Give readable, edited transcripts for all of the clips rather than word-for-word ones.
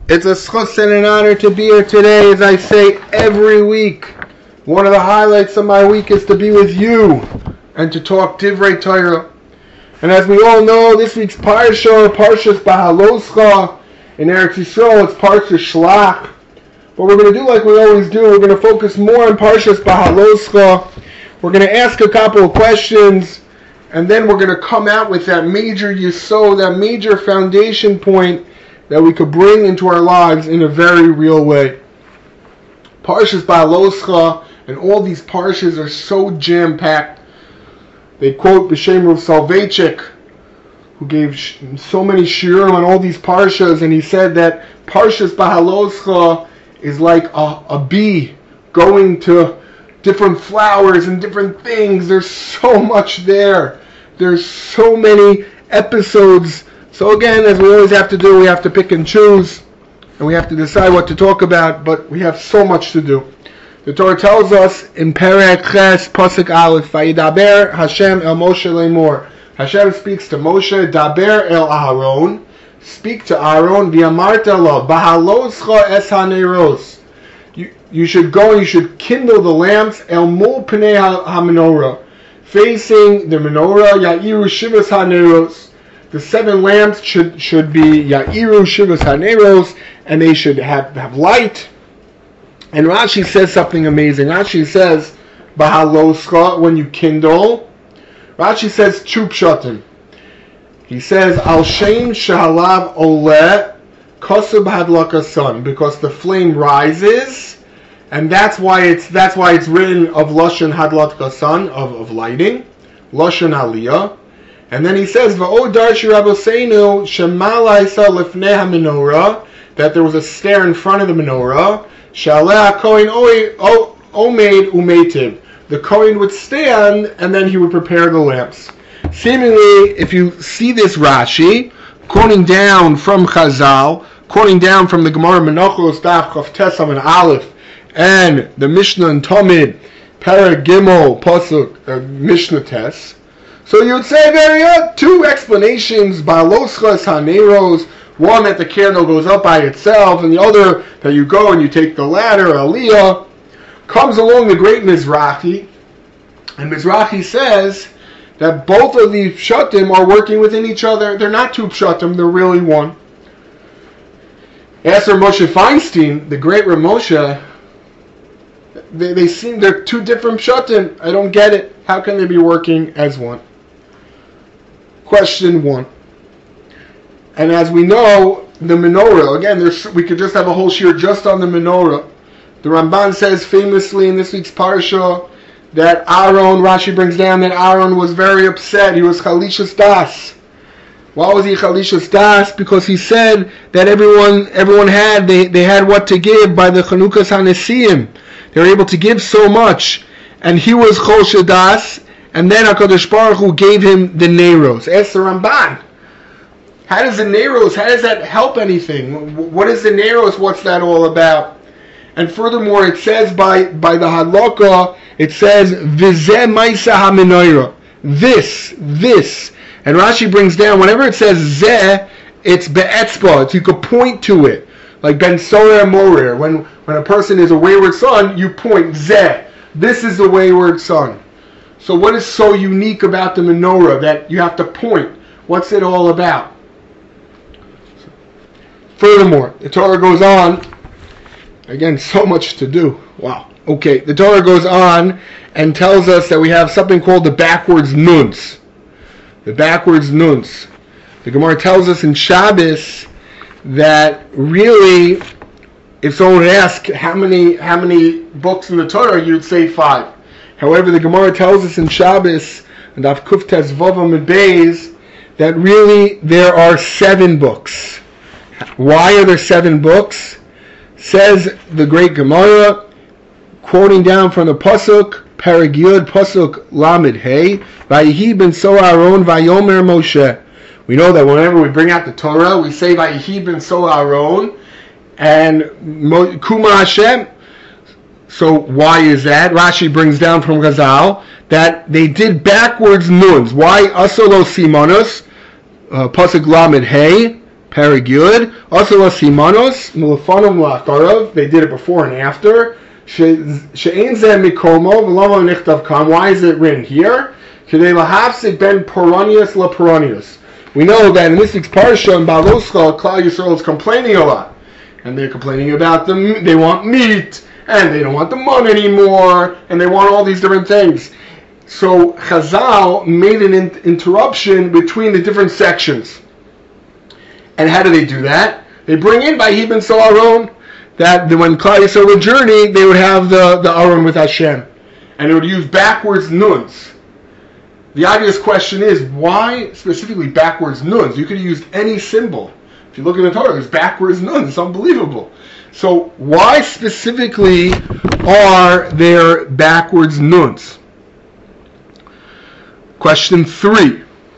It's a schus and an honor to be here today, as I say every week. One of the highlights of my week is to be with you and to talk Divrei Torah. And as we all know, this week's Parshas Bahaloscha in Eretz Yisrael, it's Parshas Shlach. But we're going to do like we always do. We're going to focus more on Parshas Bahaloscha. We're going to ask a couple of questions, and then we're going to come out with that major yesod, that major foundation point that we could bring into our lives in a very real way. Parshas Bahaloscha and all these parshas are so jam-packed. They quote B'Shem Rav Soloveitchik, who gave so many shiurim on all these parshas, and he said that Parshas Bahaloscha is like a bee going to different flowers and different things. There's so much there. There's so many episodes. So again, as we always have to do, we have to pick and choose, and we have to decide what to talk about, but we have so much to do. The Torah tells us in Perek Ches, Pasuk Aleph, Vayidaber Hashem el Moshe lemor. Hashem speaks to Moshe, Daber el Aharon, speak to Aaron, V'amarta lo, Bahaloscha es haneros. You should go and you should kindle the lamps, El mul pnei ha-menorah, facing the menorah, Ya'iru shivas haneros. The 7 lamps should be Ya'iru shivas haneros, and they should have light. And Rashi says something amazing. Rashi says, Bahaloscha, when you kindle, Rashi says, two pshatim. He says, Al Shem Shehalav Oleh Kosub Hadlaka Sun, because the flame rises, and that's why it's written of Lashon Hadlaka Sun, of lighting, Lashon Aliyah. And then he says, V'o Darshi Rabbeinu Shemalai Sa Lifnei HaMenorah, that there was a stair in front of the menorah, Shaleh HaKohen Omeid Umeitiv. The Kohen would stand, and then he would prepare the lamps. Seemingly, if you see this Rashi, quoting down from Chazal, quoting down from the Gemara Menachos Daf Chof Tesam and Aleph, and the Mishnah and Talmud, Perek Gimel Pasuk Mishnah Tes, so you would say there are 2 explanations, Bahaloscha es haneros, one that the candle goes up by itself, and the other that you go and you take the ladder, Aliyah. Comes along the great Mizrahi, and Mizrahi says that both of these pshatim are working within each other. They're not 2 pshatim, they're really one. As for Moshe Feinstein, the great Rav Moshe, they seem they're 2 different pshatim. I don't get it. How can they be working as one? Question 1. And as we know, the menorah, again, we could just have a whole shiur just on the menorah. The Ramban says famously in this week's parsha that Aaron, Rashi brings down that Aaron was very upset. He was Chalishas Das. Why was he Chalishas Das? Because he said that everyone had, they had what to give by the Chanukas HaNesiim. They were able to give so much. And he was Chol Das, and then HaKadosh Baruch Hu gave him the Neiros. Ask the Ramban. How does the Neiros, how does that help anything? What is the Neiros? What's that all about? And furthermore, it says by the Hadlaka, it says, V'zeh Maisa HaMenorah. This. And Rashi brings down, whenever it says Zeh, it's Be'etzba. You could point to it. Like Ben Sorer Morer. When a person is a wayward son, you point, Zeh. This is the wayward son. So what is so unique about the menorah that you have to point? What's it all about? Furthermore, the Torah goes on. Again, so much to do. Wow. Okay, the Torah goes on and tells us that we have something called the backwards nuns. The backwards nuns. The Gemara tells us in Shabbos that really, if someone would ask how many books in the Torah, you'd say 5. However, the Gemara tells us in Shabbos, and Daf Kuf Tes Vav Amud Beis, that really there are 7 books. Why are there 7 books? Says the great Gemara, quoting down from the Pasuk, Perek Yud, Pasuk Lamed Hey, Vayihi ben So Aaron, Vayomer Moshe. We know that whenever we bring out the Torah, we say Vayihi ben So Aaron, and Kuma Hashem. So why is that? Rashi brings down from Chazal that they did backwards nuns. Why? Asolo Simonus, Pasuk Lamed Hey, Perek Yud. Also, Simanos, Mulafanov Lacharav. They did it before and after. She'ein zeh mikomo v'lama nichtav kam. Why is it written here? Kedei lahafsik ben poronius la poronius. We know that in this week's parsha in Baloscha, Klal Yisrael is complaining a lot, and they're complaining about they want meat, and they don't want the money anymore, and they want all these different things. So Chazal made an interruption between the different sections. And how do they do that? They bring in by Ibn Aron that when Klal Yisrael would journey, they would have the Aron with Hashem, and they would use backwards nuns. The obvious question is, why specifically backwards nuns? You could have used any symbol. If you look in the Torah, there's backwards nuns. It's unbelievable. So why specifically are there backwards nuns? Question 3.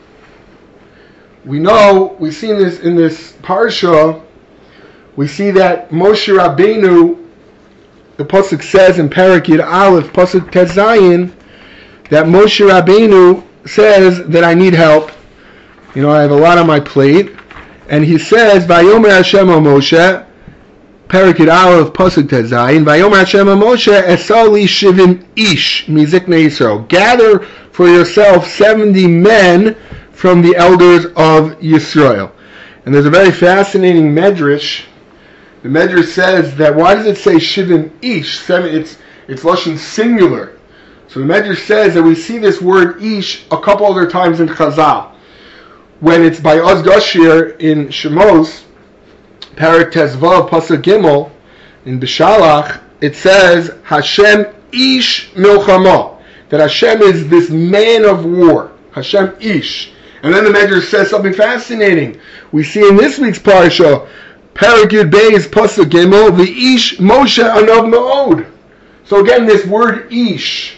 We see in this parsha, we see that Moshe Rabbeinu, the pasuk says in Perek Yud Aleph, pasuk Tet Zayin, that Moshe Rabbeinu says that I need help. I have a lot on my plate. And he says, Vayomer Hashem o Moshe, Perek Yud Aleph, pasuk Tet Zayin, Vayomer Hashem o Moshe, Esal li shivim ish miziknei Yisrael. Gather for yourself 70 men from the elders of Yisrael. And there's a very fascinating medrash. The medrash says that, why does it say shivim ish? It's lashon singular. So the Medrash says that we see this word ish a couple other times in Chazal. When it's by Oz Gashir in Shemos, Perek Tezvav Pasuk Gimel, in Bishalach, it says Hashem ish milchama, that Hashem is this man of war. Hashem ish. And then the Medrash says something fascinating. We see in this week's parsha, Perek Yud Beis Pasuk Gimel, the ish Moshe Anav Me'od. So again, this word ish.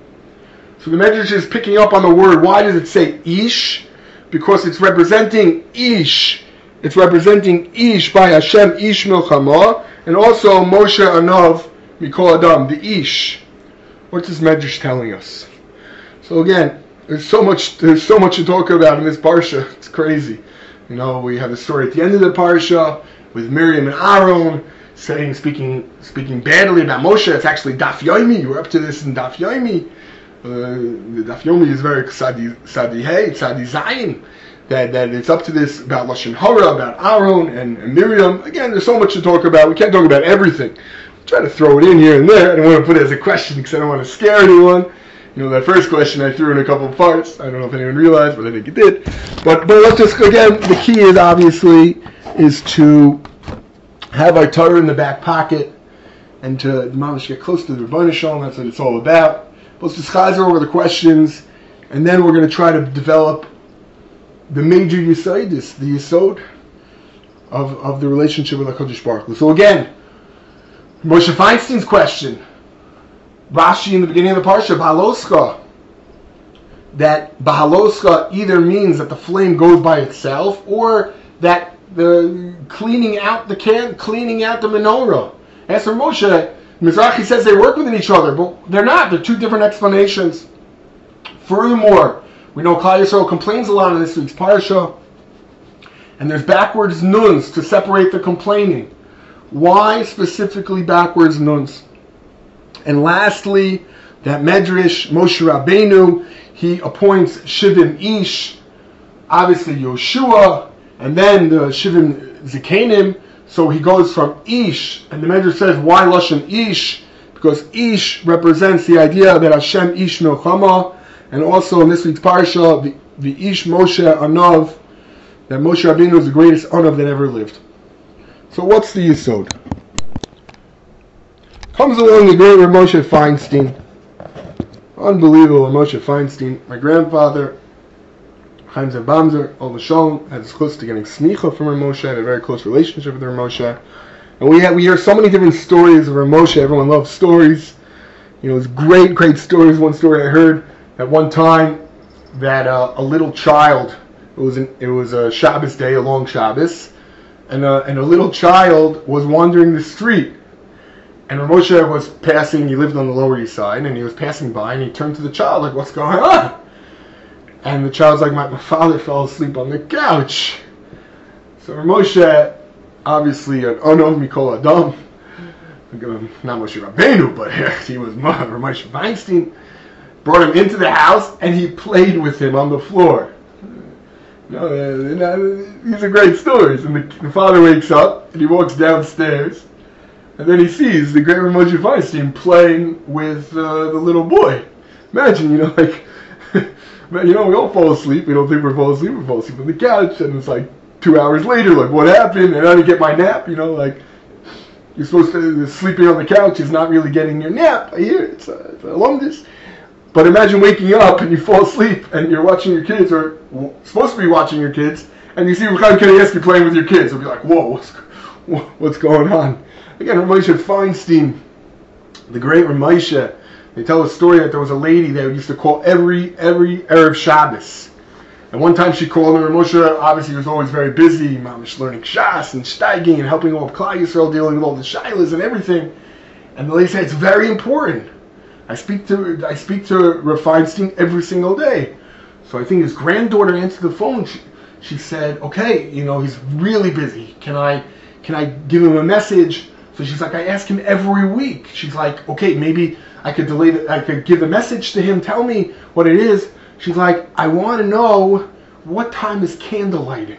So the Medrash is picking up on the word. Why does it say ish? Because it's representing ish. It's representing ish by Hashem, ish milchama, and also Moshe Anav Mikol Adam, the ish. What's this Medrash telling us? So again, there's so much to talk about in this parsha. It's crazy. We have the story at the end of the parsha with Miriam and Aaron speaking badly about Moshe. It's actually Daf Yomi. You were up to this in Daf Yomi. The Daf Yomi is very Sadi Zayin, that it's up to this about Lashon Hara, about Aaron and Miriam. Again, there's so much to talk about. We can't talk about everything. Try to throw it in here and there. I don't want to put it as a question because I don't want to scare anyone. That first question I threw in a couple of parts. I don't know if anyone realized, but I think it did. But let's just, again, the key is obviously to have our Torah in the back pocket and to get close to the Rebbeinu Shalom. That's what it's all about. Let's just chazer over the questions, and then we're going to try to develop the major yisodis, the yisod of the relationship with HaKadosh Baruch Hu. So again, Moshe Feinstein's question, Rashi in the beginning of the parsha, Bahaloska, that Bahaloska either means that the flame goes by itself, or that the cleaning out the menorah. As for Moshe, Mizrahi says they work within each other, but they're not. They're two different explanations. Furthermore, we know Klal Yisrael complains a lot in this week's parsha, and there's backwards nuns to separate the complaining. Why specifically backwards nuns? And lastly, that Medrash, Moshe Rabbeinu, he appoints Shivim Ish, obviously Yoshua, and then the Shivim Zikanim. So he goes from Ish, and the Medrash says, why Lashon Ish? Because Ish represents the idea that Hashem Ish Milchama, and also in this week's parsha, the Ish Moshe Anav, that Moshe Rabbeinu is the greatest Anav that ever lived. So what's the Yisod? Comes along the great Rav Moshe Feinstein. Unbelievable Moshe Feinstein. My grandfather, Chaim Zev Bamzer, Ol Shalom, had as close to getting smicha from Rav Moshe, had a very close relationship with Rav Moshe. And we hear so many different stories of Rav Moshe. Everyone loves stories. It's great stories. One story I heard at one time that a little child, it was a Shabbos day, a long Shabbos, and a little child was wandering the street. And Rav Moshe was passing, he lived on the Lower East Side, and he was passing by, and he turned to the child, like, what's going on? And the child's like, my father fell asleep on the couch. So Moshe, obviously an unknown Mikol Adam, not Moshe Rabbeinu, but he was Moshe Feinstein, brought him into the house and he played with him on the floor. These are great stories. And the father wakes up and he walks downstairs and then he sees the great Moshe Feinstein playing with the little boy. Imagine, we all fall asleep. We don't think we're falling asleep. We fall asleep on the couch and it's like 2 hours later, like, what happened? And I didn't get my nap, you're supposed to, sleeping on the couch is not really getting your nap. I hear it's a lumdus. But imagine waking up and you fall asleep and you're watching your kids, or supposed to be watching your kids, and you see Chaim Kanievsky playing with your kids. You'll be like, whoa, what's going on? Again, Ramosha Feinstein, the great Ramosha, they tell a story that there was a lady that used to call every Erev Shabbos. And one time she called, and Ramosha obviously was always very busy, mamish learning Shas and Steiging and helping all of Klal Yisrael, dealing with all the shilas and everything. And the lady said, it's very important. I speak to Rav Feinstein every single day. So I think his granddaughter answered the phone. She said, okay, he's really busy. Can I give him a message? So she's like, I ask him every week. She's like, okay, maybe I could I could give the message to him. Tell me what it is. She's like, I want to know what time is candle lighting.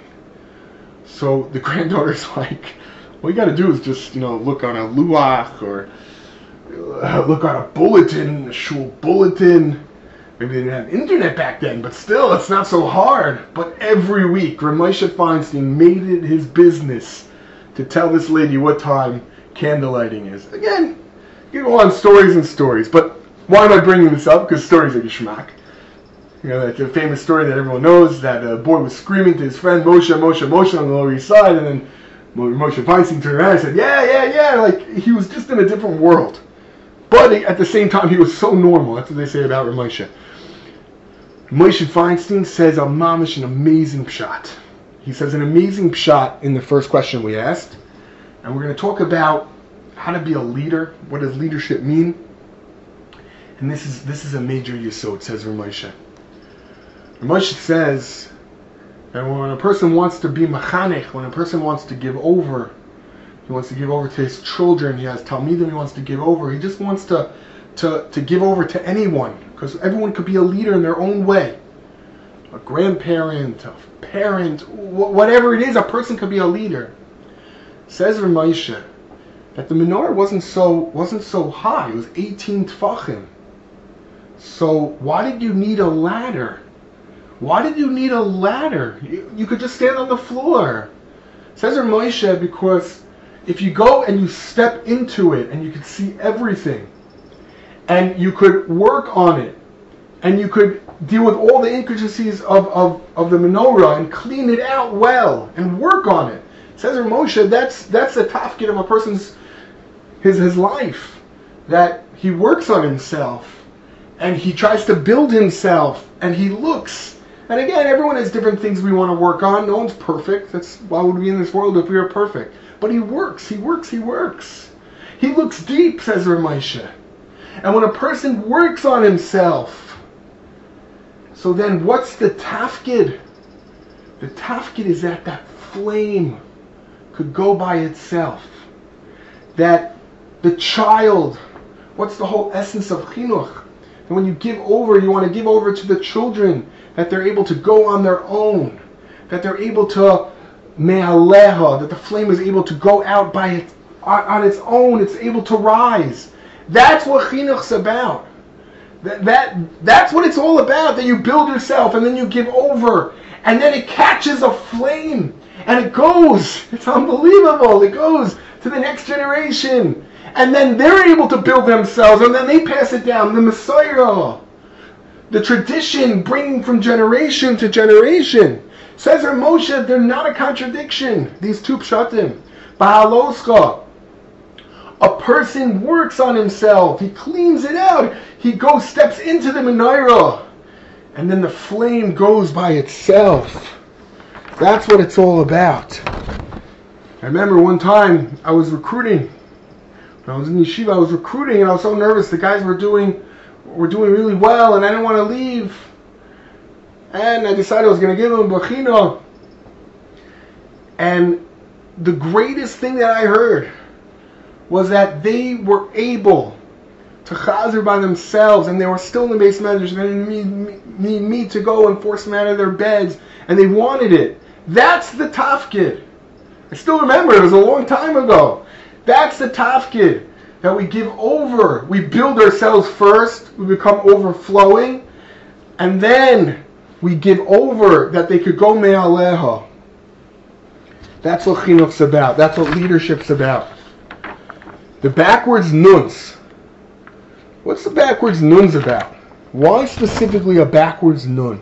So the granddaughter's like, all you got to do is just, look on a luach or look on a bulletin, a shul bulletin. Maybe they didn't have internet back then, but still, it's not so hard. But every week, Ramosha Feinstein made it his business to tell this lady what time candle lighting is. Again, you go on stories and stories, but why am I bringing this up? Because stories are geschmack. That's a famous story that everyone knows, that a boy was screaming to his friend Moshe on the Lower East Side, and then Moshe Feinstein turned around and said, yeah, like he was just in a different world. But at the same time, he was so normal. That's what they say about Ramosha. Moshe Feinstein says an amazing pshat. He says an amazing pshat in the first question we asked. And we're going to talk about how to be a leader. What does leadership mean? And this is a major yesod, says Ramosha. Ramosha says that when a person wants to be machanech, when a person wants to give over, he wants to give over to his children, he has talmidim he wants to give over, he just wants to give over to anyone, because everyone could be a leader in their own way. A grandparent, a parent, whatever it is, a person could be a leader. Says Ramosha that the menorah wasn't so high, it was 18 tfachim. So why did you need a ladder? Why did you need a ladder? You could just stand on the floor. Says Ramosha, because if you go and you step into it and you could see everything, and you could work on it, and you could deal with all the intricacies of the menorah and clean it out well and work on it. Says Ramosha, that's the tafkid of a person's his life, that he works on himself and he tries to build himself and he looks. And again, everyone has different things we want to work on. No one's perfect. That's why would we be in this world if we were perfect? But he works. He looks deep, says Ramosha. And when a person works on himself, so then what's the tafkid? The tafkid is that flame could go by itself. That the child, what's the whole essence of chinuch? And when you give over, you want to give over to the children, that they're able to go on their own, that they're able to me'aleha, that the flame is able to go out on its own, it's able to rise. That's what chinuch's about. That's what it's all about, that you build yourself and then you give over, and then it catches a flame, and it goes, it's unbelievable, it goes to the next generation, and then they're able to build themselves, and then they pass it down, the Messiah. The tradition bringing from generation to generation. Says Ramosha, they're not a contradiction, these two pshatim. Ba'aloscha. A person works on himself, he cleans it out, he steps into the menorah, and then the flame goes by itself. That's what it's all about. I remember one time I was recruiting. When I was in yeshiva, I was recruiting, and I was so nervous. The guys were doing really well, and I didn't want to leave. And I decided I was going to give them bachino. And the greatest thing that I heard was that they were able to chazer by themselves, and they were still in the base measures, and they didn't need me to go and force them out of their beds, and they wanted it. That's the tafkid. I still remember, it was a long time ago. That's the tafkid, that we give over. We build ourselves first, we become overflowing, and then we give over that they could go me'aleha. That's what chinuch's about. That's what leadership's about. The backwards nuns. What's the backwards nuns about? Why specifically a backwards nun?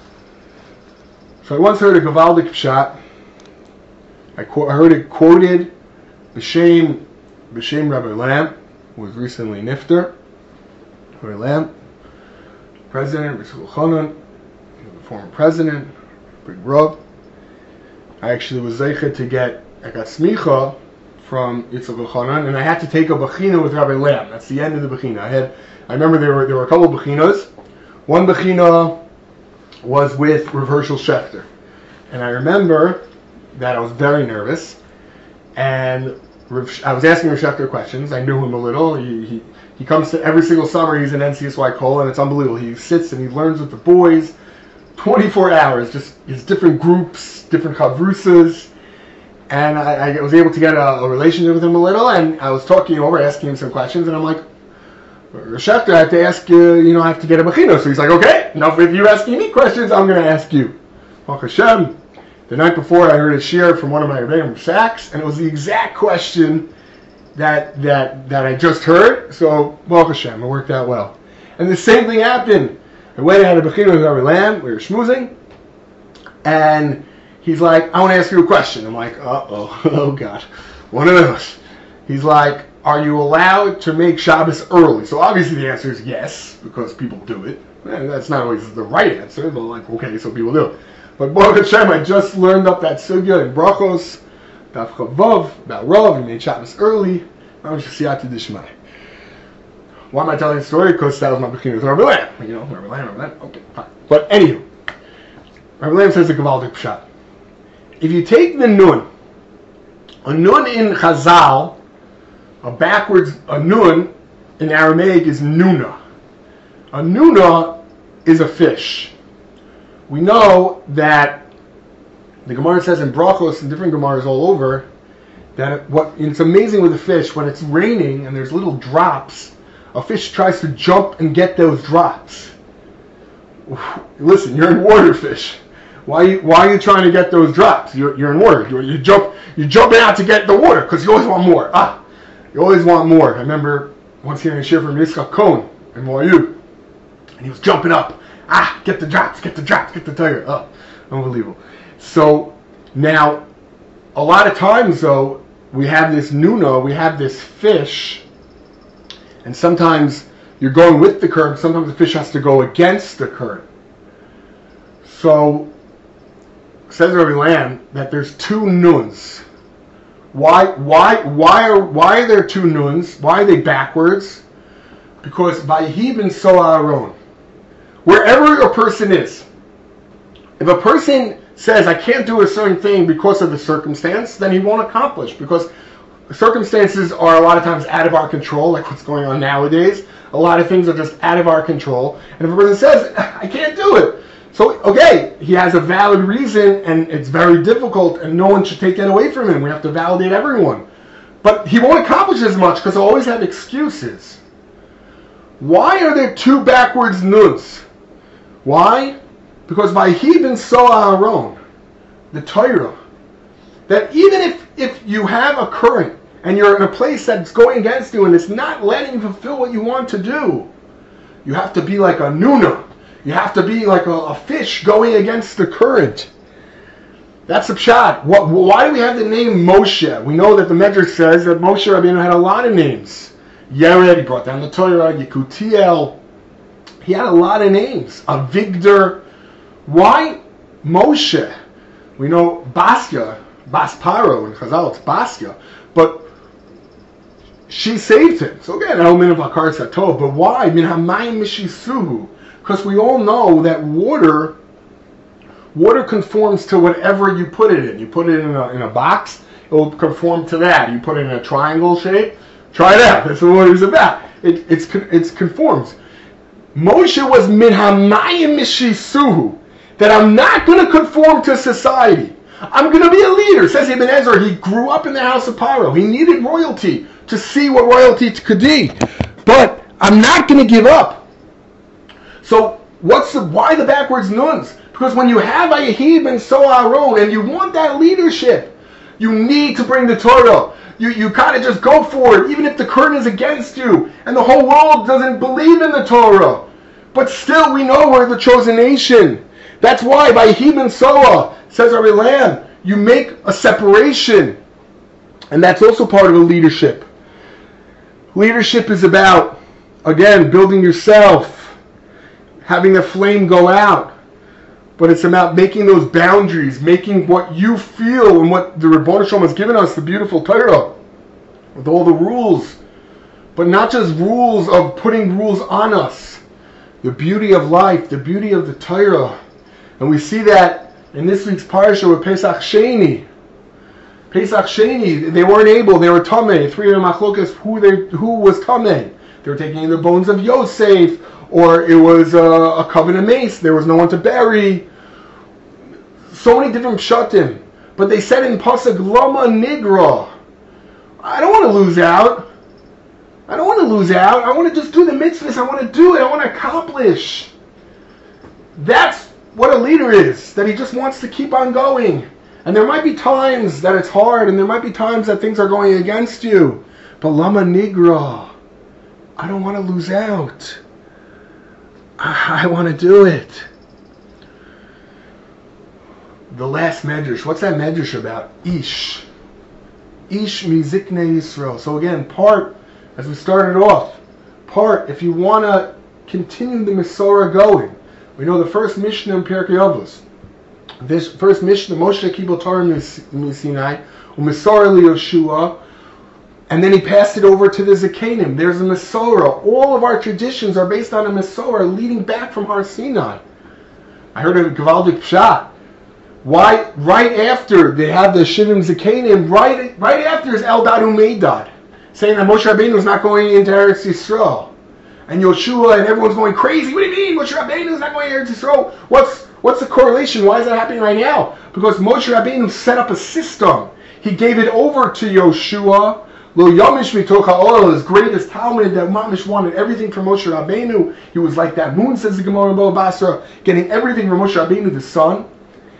So I once heard a Gavaldik Pshat. I heard it quoted B'Shem Rabbi Lam, who was recently Nifter. Rabbi Lam, President, Rasul Chanan, the former president, Big Rav. I actually was zeicha to get, I got smicha from Yitzchak Chanan, and I had to take a bechina with Rabbi Lam. That's the end of the bechina. I remember there were a couple of bechinas. One bechina was with Rav Hershel Schachter, and I remember that I was very nervous, and I was asking Rav Schachter questions. I knew him a little. He comes to every single summer. He's in NCSY Kol, and it's unbelievable. He sits and he learns with the boys, 24 hours, just his different groups, different chavrusas. And I was able to get a relationship with him a little, and I was talking over, asking him some questions, and I'm like, Schachter, I have to ask you, I have to get a bechino. So he's like, okay, now if you're asking me questions, I'm going to ask you. Baruch Hashem, the night before I heard a shir from one of my rebbeim from Saks, and it was the exact question that I just heard, so Baruch Hashem, it worked out well. And the same thing happened. I went and had a bechino with Rabbi Lam, we were schmoozing, and he's like, I want to ask you a question. I'm like, oh God, one of those. He's like, are you allowed to make Shabbos early? So obviously the answer is yes, because people do it. And that's not always the right answer, but like, okay, so people do it. But Baruch Hashem, I just learned up that sugya in Brachos, Daf Chavav, about Rav, he made Shabbos early. I was just siyata d'shmai. Why am I telling the story? Because that was my bechina with Rabbi Lam. Rabbi Lam, okay, fine. But anywho, Rabbi Lam says the Gavaldik Pshat. If you take the nun, a nun in Chazal, a nun in Aramaic is nuna. A nuna is a fish. We know that the Gemara says in Brachos and different Gemaras all over that it's amazing with a fish, when it's raining and there's little drops, a fish tries to jump and get those drops. Listen, you're in water, fish. Why are you trying to get those drops? You're in water. You're jumping out to get the water because you always want more. You always want more. I remember once hearing a shir from Yitzchak Cohen in YU, and he was jumping up. Get the drops, get the tiger. Unbelievable. So now, a lot of times though, we have this nuna, we have this fish, and sometimes you're going with the current, sometimes the fish has to go against the current. So, says Rabbi Lam that there's two nuns. Why are there two nuns? Why are they backwards? Because Vayihi ben so Aaron, wherever a person is, if a person says, I can't do a certain thing because of the circumstance, then he won't accomplish, because circumstances are a lot of times out of our control, like what's going on nowadays. A lot of things are just out of our control. And if a person says, I can't do it, so, okay, he has a valid reason, and it's very difficult, and no one should take that away from him. We have to validate everyone. But he won't accomplish as much, because he'll always have excuses. Why are there two backwards nuns? Why? Because Vayihi ben so Aaron, the Torah, that even if you have a current, and you're in a place that's going against you, and it's not letting you fulfill what you want to do, you have to be like a nuna. You have to be like a fish going against the current. That's a pshat. Why do we have the name Moshe? We know that the Medrash says that Moshe Rabbeinu had a lot of names. Yered, he brought down the Torah, Yekutiel. He had a lot of names. Avigdor. Why Moshe? We know Basya, Basparo in Chazal, it's Basya. But she saved him. So again, element of Akar Satov. But why? Min Hamayim Mishisuhu. Because we all know that water Water conforms to whatever you put it in. You put it in a box, it will conform to that. You put it in a triangle shape, try it out. That's what water's about. It conforms. Moshe was min hamayim mishisuhu, that I'm not going to conform to society. I'm going to be a leader. Says Ibn Ezra, he grew up in the house of Paro. He needed royalty to see what royalty could be. But I'm not going to give up. So why the backwards nuns? Because when you have Ayahib and so Aaron and you want that leadership, you need to bring the Torah. You kind of just go for it, even if the curtain is against you and the whole world doesn't believe in the Torah. But still, we know we're the chosen nation. That's why by Ayahib and Soa, says Rabbi Lamb, you make a separation. And that's also part of a leadership. Leadership is about, again, building yourself, having the flame go out. But it's about making those boundaries, making what you feel and what the Rebbeinu Shalom has given us, the beautiful Torah, with all the rules. But not just rules of putting rules on us. The beauty of life, the beauty of the Torah. And we see that in this week's parsha with Pesach Sheni. Pesach Sheni, they weren't able, they were Tameh. 3 of the machlokas, who was Tameh. They were taking the bones of Yosef, or it was a covenant mace. There was no one to bury. So many different pshatim. But they said in Pasuk, Lama Nigra. I don't want to lose out. I don't want to lose out. I want to just do the mitzvahs. I want to do it. I want to accomplish. That's what a leader is. That he just wants to keep on going. And there might be times that it's hard, and there might be times that things are going against you. But Lama Nigra. I don't want to lose out. I want to do it. The last medrash. What's that medrash about? Ish. Ish miziknei Yisrael. So again, part, as we started off, part, if you want to continue the Masorah going, we know the first Mishnah in Pirkei Avos. This first Mishnah, Moshe Kibel Torah Sinai, U'Masorah LiYoshua, and then he passed it over to the Zakanim. There's a Masorah. All of our traditions are based on a Masorah leading back from Har Sinai. I heard a Gavaldik Pshat. Why? Right after they have the Shivim Zakanim, right after is Eldad Umeidad, saying that Moshe Rabbeinu is not going into Eretz Yisrael, and Yoshua and everyone's going crazy. What do you mean Moshe Rabbeinu is not going into Eretz Yisrael? What's the correlation? Why is that happening right now? Because Moshe Rabbeinu set up a system. He gave it over to Yoshua. Lo Yamish Mitoch HaOl, his greatest Talmud, that Mamish wanted everything from Moshe Rabbeinu. He was like that moon, says the Gemara in Bava Basra, getting everything from Moshe Rabbeinu, the son.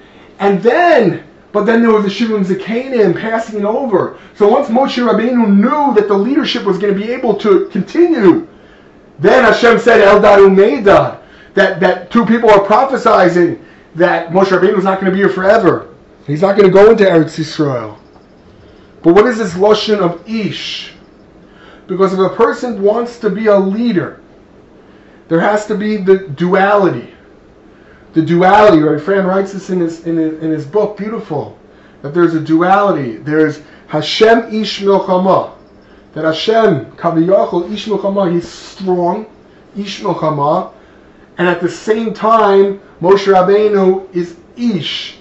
And then there was the Shivim Zakanim passing it over. So once Moshe Rabbeinu knew that the leadership was going to be able to continue, then Hashem said, Eldad Umeidad, that two people are prophesizing that Moshe Rabbeinu is not going to be here forever. He's not going to go into Eretz Yisrael. But what is this Lashon of Ish? Because if a person wants to be a leader, there has to be the duality. The duality, right? Fran writes this in his book, beautiful, that there's a duality. There's Hashem Ish Milchama. That Hashem, Kaviyachol, Ish Milchama, he's strong, Ish Milchama, and at the same time, Moshe Rabbeinu is Ish.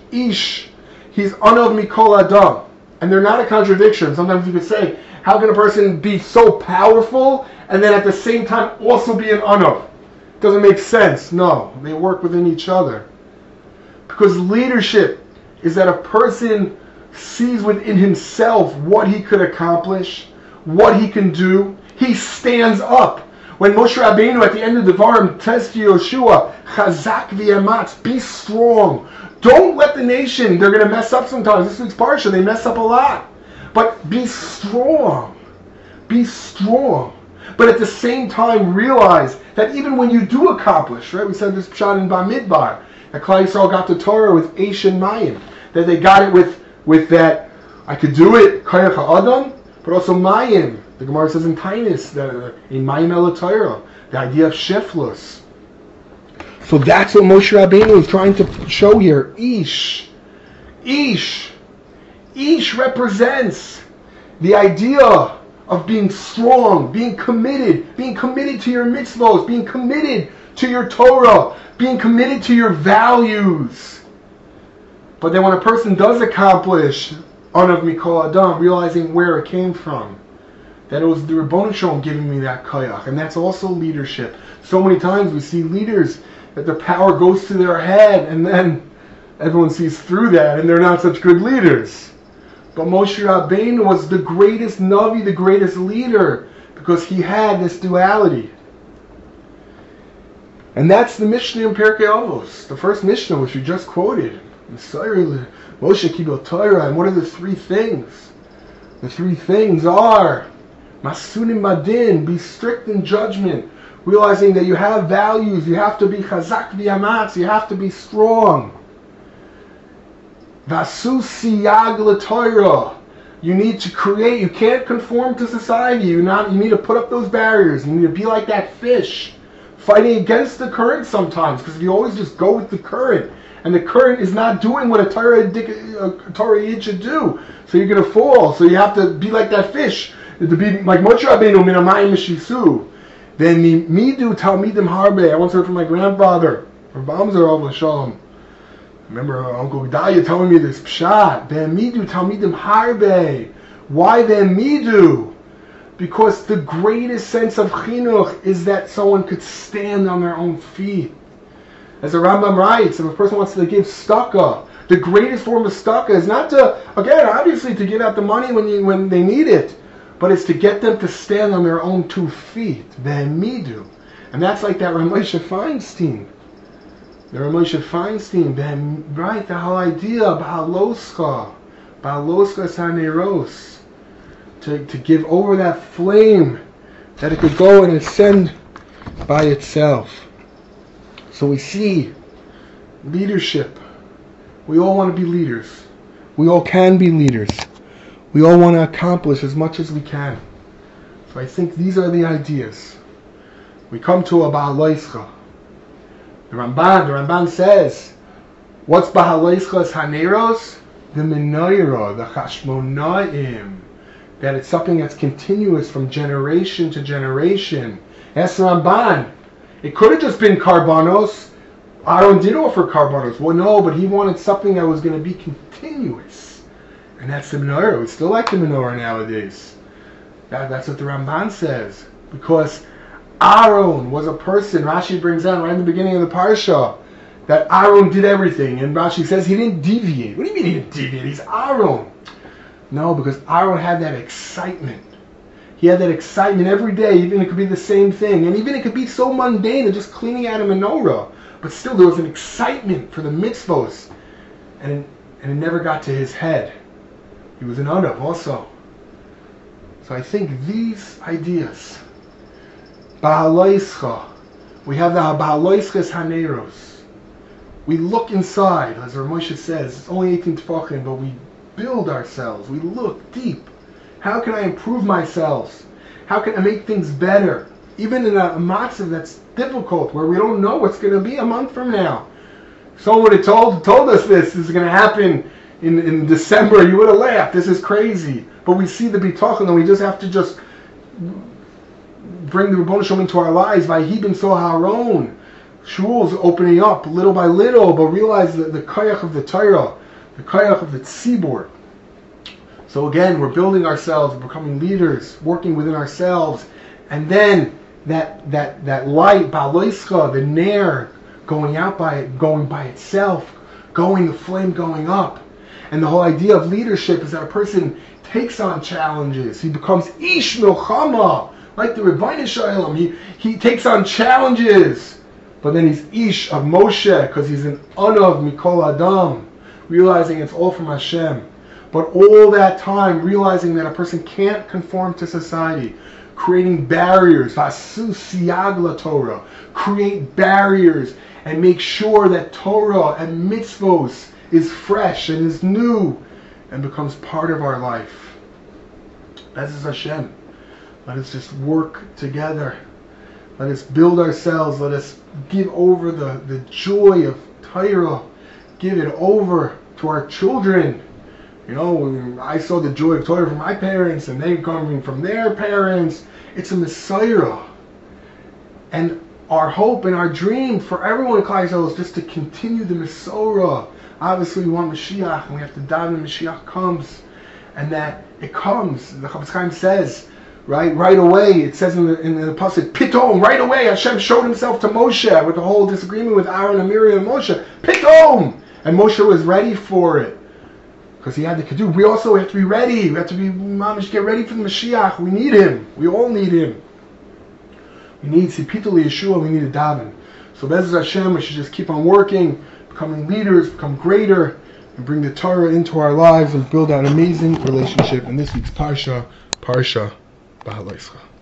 He's Anav Mikol Adam. And they're not a contradiction. Sometimes you could say, how can a person be so powerful and then at the same time also be an Anav? Doesn't make sense. No, they work within each other. Because leadership is that a person sees within himself what he could accomplish, what he can do. He stands up. When Moshe Rabbeinu at the end of the Devarim says to Yoshua, Chazak v'yamatz, be strong. Don't let the nation, they're going to mess up sometimes. This week's parsha, they mess up a lot. But be strong. Be strong. But at the same time, realize that even when you do accomplish, right? We said this pshat in Bamidbar, that Klal Yisrael got the Torah with Eish and Mayim. That they got it with that, I could do it, Kayach HaAdam, but also Mayim. The Gemara says in Tainus, that in Mayim El Torah, the idea of Sheflus. So that's what Moshe Rabbeinu is trying to show here. Ish represents the idea of being strong, being committed to your mitzvot, being committed to your Torah, being committed to your values. But then when a person does accomplish Anav Mikol Adam, realizing where it came from, that it was the Rebbeinu Shalom giving me that koyach, and that's also leadership. So many times we see leaders that their power goes to their head, and then everyone sees through that, and they're not such good leaders. But Moshe Rabbeinu was the greatest Navi, the greatest leader, because he had this duality. And that's the Mishnah in Pirkei Avos, the first Mishnah which we just quoted. Moshe Kibel Torah, and what are the three things? The three things are Masunim Madin, be strict in judgment, realizing that you have values, you have to be Chazak v'Yamatz, you have to be strong. Vasu Siyag l'Torah, you need to create, you can't conform to society, you need to put up those barriers, you need to be like that fish, fighting against the current sometimes, because if you always just go with the current, and the current is not doing what a Torah Yid should do, so you're going to fall, so you have to be like that fish, to be like Moshe Rabbeinu min hamayim mishisu. Then midu talmidim harbe. I once heard from my grandfather, from Bamzer Olav Shalom. Remember Uncle Gedalia telling me this pshat. Then midu talmidim harbe. Why then midu? Because the greatest sense of chinuch is that someone could stand on their own feet. As the Rambam writes, if a person wants to give tzedakah, the greatest form of tzedakah is not to, again, obviously to give out the money when they need it, but it's to get them to stand on their own 2 feet. Ve'emidu. And that's like that Rav Moshe Feinstein. The Rav Moshe Feinstein, right, the whole idea of Ba'aloscha Saneros, to give over that flame, that it could go and ascend by itself. So we see leadership. We all want to be leaders. We all can be leaders. We all want to accomplish as much as we can. So I think these are the ideas. We come to a Ba'aloischa. The Ramban says, what's Ba'aloischa's Haneros? The Menorah, the Chashmonaim. That it's something that's continuous from generation to generation. Ask the Ramban. It could have just been Karbanos. Aaron did offer Karbanos. Well, no, but he wanted something that was going to be continuous. And that's the menorah. We still like the menorah nowadays. That's what the Ramban says. Because Aaron was a person, Rashi brings out right in the beginning of the parsha, that Aaron did everything. And Rashi says he didn't deviate. What do you mean he didn't deviate? He's Aaron. No, because Aaron had that excitement. He had that excitement every day, even it could be the same thing. And even it could be so mundane as just cleaning out a menorah. But still there was an excitement for the mitzvos. And it never got to his head. He was an Anav also. So I think these ideas, Ba'aloischa, we have the Ba'aloischa's Haneros. We look inside, as Rav Moshe says, it's only 18 tefachim, but we build ourselves, we look deep. How can I improve myself? How can I make things better? Even in a matzav that's difficult, where we don't know what's going to be a month from now. Someone would have told us this is going to happen in December, you would have laughed. This is crazy. But we see the bitachon, and we just have to just bring the Rebbeinu Shalom into our lives by Hibin Soharon. Shuls opening up little by little, but realize that the koyach of the Torah, the koyach of the tzibur. So again, we're building ourselves, we're becoming leaders, working within ourselves, and then that light, Ba'aloischa, the ner, going out by it, going by itself, the flame going up. And the whole idea of leadership is that a person takes on challenges. He becomes ish milchama, like the Rebbeinu Shalom. He takes on challenges, but then he's ish of Moshe because he's an anav mikol adam, realizing it's all from Hashem. But all that time, realizing that a person can't conform to society, creating barriers, vasu siyag l'Torah, create barriers and make sure that Torah and mitzvos is fresh and is new and becomes part of our life. That is Hashem. Let us just work together. Let us build ourselves. Let us give over the joy of Torah. Give it over to our children. You know, I saw the joy of Torah from my parents, and they coming from their parents. It's a Messiah. And our hope and our dream for everyone in Klal Yisrael is just to continue the Mesorah Obviously, we want Mashiach, and we have to daven when Mashiach comes, and that it comes. The Chofetz Chaim says, right away. It says in the pasuk, Pitom, right away. Hashem showed Himself to Moshe with the whole disagreement with Aaron and Miriam and Moshe. Pitom, and Moshe was ready for it because he had the kedusha. We also have to be ready. We have to be mamish, get ready for the Mashiach. We need him. We all need him. We need Sipituli Yeshua. We need a daven. So Be'ezus Hashem, we should just keep on working, becoming leaders, become greater, and bring the Torah into our lives and build that amazing relationship. In this week's Parsha, Beha'aloscha.